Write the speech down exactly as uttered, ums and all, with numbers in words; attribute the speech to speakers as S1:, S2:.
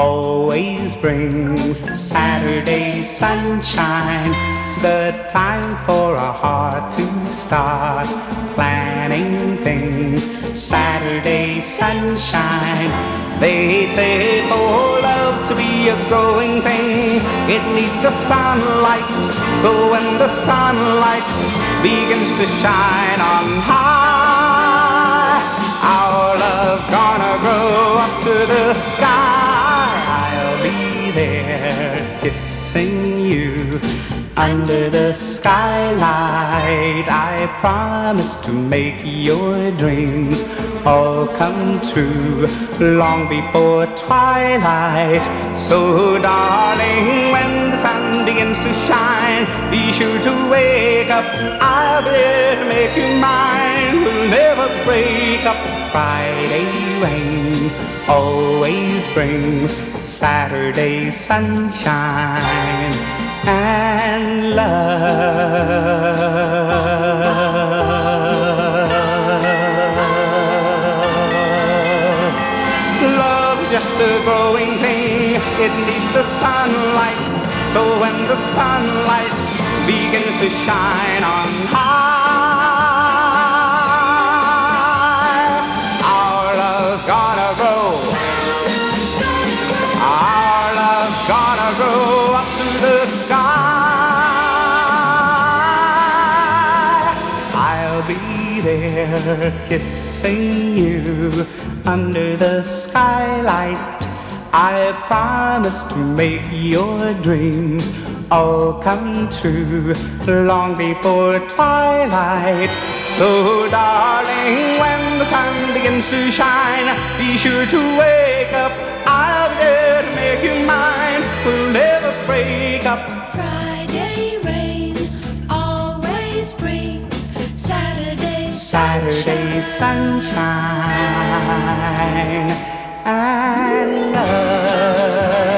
S1: always brings Saturday sunshine, the time for a heart to start planning things. Saturday sunshine, they say for love to be a growing thing, it needs the sunlight. So when the sunlight begins to shine on high, our love's gonna grow up to the sky. I'll be there kissing you under the skylight. I promise to make your dreams all come true long before twilight. So darling, when the sun begins to shine, be sure to wake up. I'll be there to make you mine. We'll never break up. Friday rain always brings Saturday sunshine and love. Love is just a growing thing, it needs the sunlight. So when the sunlight begins to shine on high, our love's gonna grow. Our love's gonna grow up to the sky. I'll be there kissing you under the skylight. I promise to make your dreams all come true long before twilight. So darling, when the sun begins to shine, be sure to wake up. I'll be there to make you mine. We'll never break up.
S2: Friday rain always brings Saturday
S1: Saturday sunshine and love.